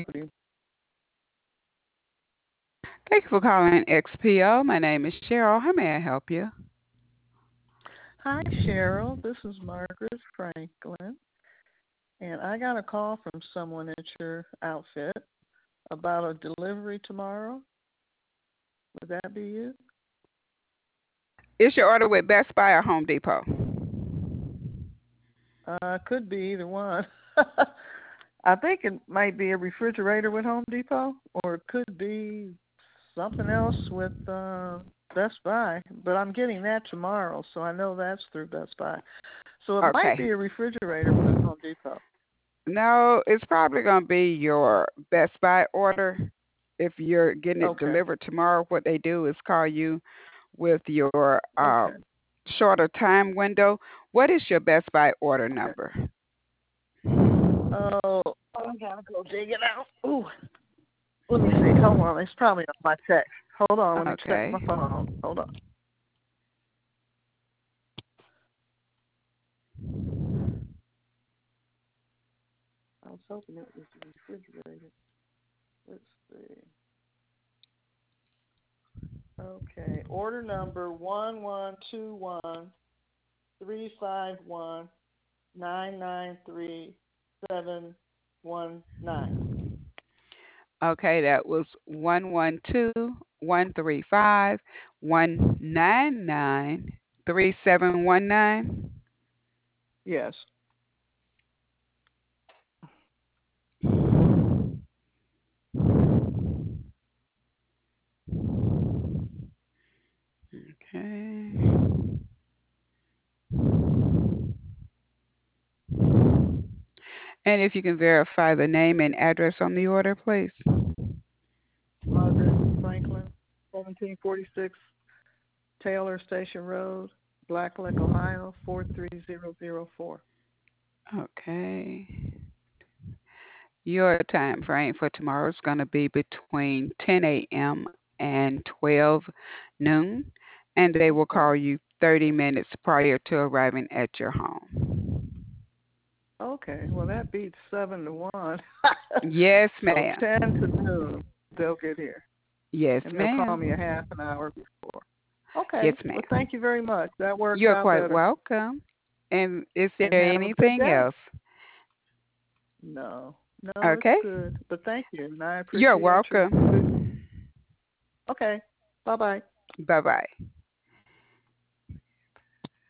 Thank you for calling XPO. My name is Cheryl. How may I help you? Hi, Cheryl. This is Margaret Franklin, and I got a call from someone at your outfit about a delivery tomorrow. Would that be you? Is your order with Best Buy or Home Depot? Could be either one. I think it might be a refrigerator with Home Depot, or it could be something else with Best Buy. But I'm getting that tomorrow, so I know that's through Best Buy. So it might Okay. be a refrigerator with Home Depot. No, it's probably going to be your Best Buy order. If you're getting it Okay. delivered tomorrow, what they do is call you with your Okay. shorter time window. What is your Best Buy order Okay. number? Oh, I gotta go dig it out. Ooh, let me see. Hold on. It's probably on my text. Hold on. Let me check Okay. my phone. Hold on. I was hoping it was refrigerated. Let's see. Okay. Order number 1121-351-993-719. Okay, that was 112-135-199-3719. Yes. Okay. And if you can verify the name and address on the order, please. Margaret Franklin, 1746 Taylor Station Road, Blacklick, Ohio, 43004. Okay. Your time frame for tomorrow is going to be between 10 a.m. and 12 noon, and they will Okay. call you 30 minutes prior to arriving at your home. Okay. Well, that beats 7 to 1. Yes, So ma'am. 10 to noon, they'll get here. Yes, And they'll call me a ma'am. half an hour before. Yes, Okay. Well, ma'am. thank you very much. That works You're out quite better. welcome. And is And there have a good anything day. else? No, no, it's Okay. good. But thank you. And I You're appreciate your good. welcome. Okay. Bye bye. Bye bye.